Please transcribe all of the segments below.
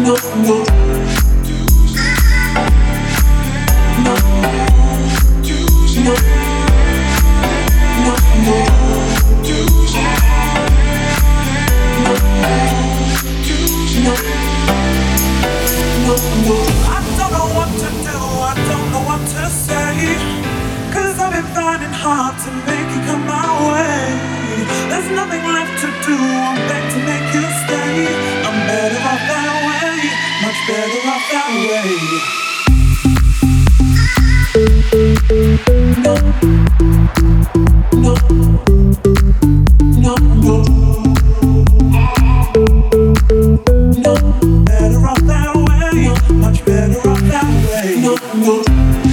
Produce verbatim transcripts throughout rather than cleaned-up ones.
no, no. Hard to make you come my way. There's nothing left to do. I'm back to make you stay. I'm better off that way. Much better off that way. No, no, no, no, no. Better off that way. Much better off that way. No, no.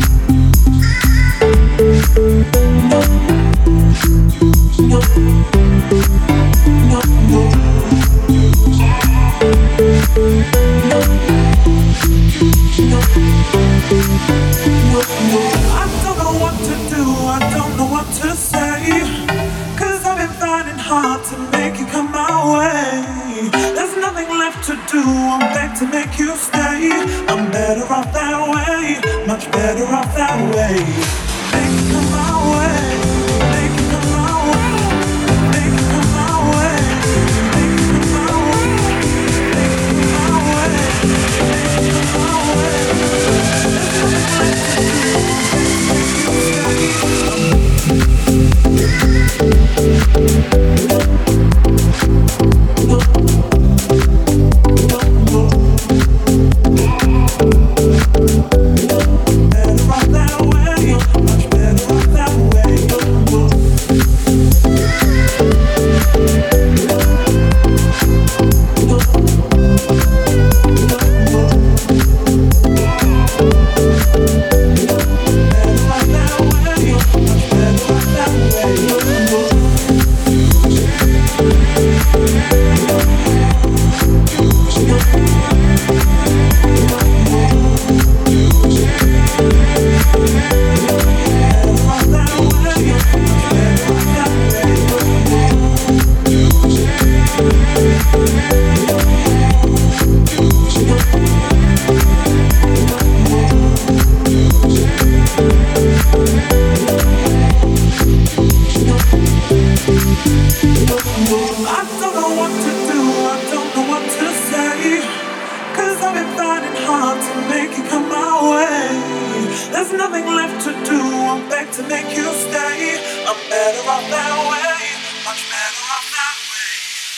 To make you stay, I'm better off that way, much better off that way. Make it come my way, make it come my way, make it come my way, make it come my way, make it come my way, make it come my way. There's nothing left to do, to make you stay. I'm better off that way, much better.